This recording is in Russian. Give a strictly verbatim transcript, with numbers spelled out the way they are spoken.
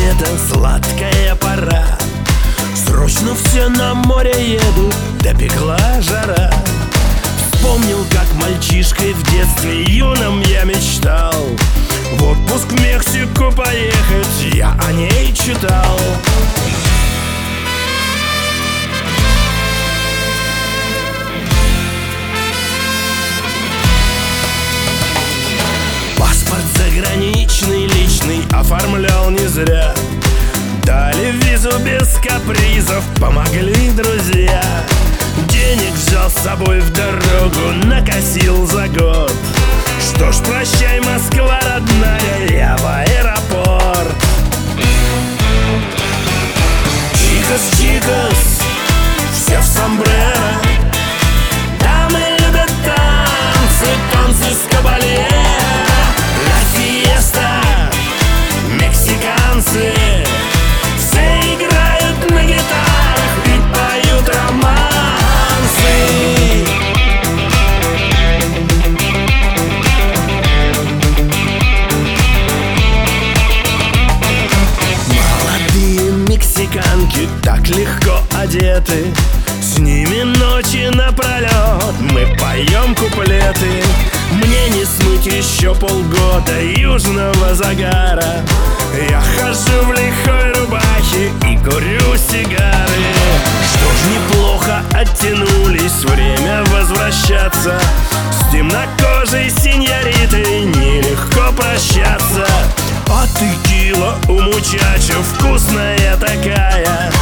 лето, сладкая пора. Срочно все на море едут, допекла жара. Вспомнил, как мальчишкой в детстве юном я мечтал в отпуск в Мексику поехать, я о ней читал. Паспорт заграничный, личный, оформлял не зря. Дали визу без капризов, помогли друзья. Денег взял с собой в дорогу, накосил за год. Что ж, прощай, Москва родная, я в аэропорт. Чикос, чикос, все в сомбреро. Дамы любят танцы, танцы с кабалье. Ла фиеста, мексиканцы все играют на гитарах и поют романсы. Молодые мексиканки так легко одеты, с ними ночи напролет мы поем куплеты. Мне не смыть еще полгода южного загара. Я хожу в лихой рубахе и курю сигары. Что ж, неплохо оттянулись, время возвращаться. С темнокожей синьоритой нелегко прощаться. А текила у мучачо вкусная такая.